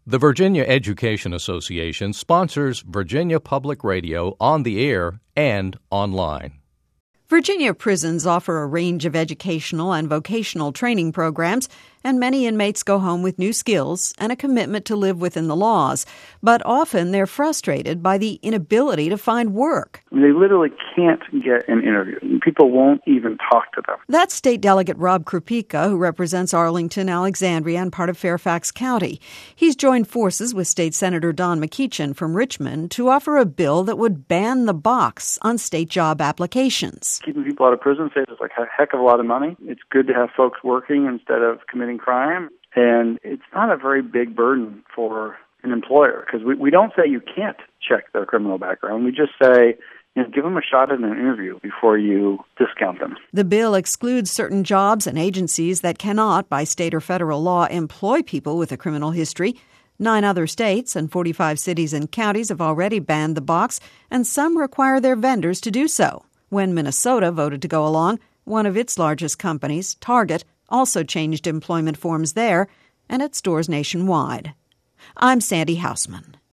The Virginia Education Association sponsors Virginia Public Radio on the air and online. Virginia prisons offer a range of educational and vocational training programs, and many inmates go home with new skills and a commitment to live within the laws. But often they're frustrated by the inability to find work. They literally can't get an interview. People won't even talk to them. That's State Delegate Rob Krupika, who represents Arlington, Alexandria, and part of Fairfax County. He's joined forces with State Senator Don McEachin from Richmond to offer a bill that would ban the box on state job applications. Keeping people out of prison saves us a heck of a lot of money. It's good to have folks working instead of committing crime, and it's not a very big burden for an employer because we don't say you can't check their criminal background. We just say, give them a shot at an interview before you discount them. The bill excludes certain jobs and agencies that cannot, by state or federal law, employ people with a criminal history. 9 other states and 45 cities and counties have already banned the box, and some require their vendors to do so. When Minnesota voted to go along, one of its largest companies, Target, also changed employment forms there and at stores nationwide. I'm Sandy Hausman.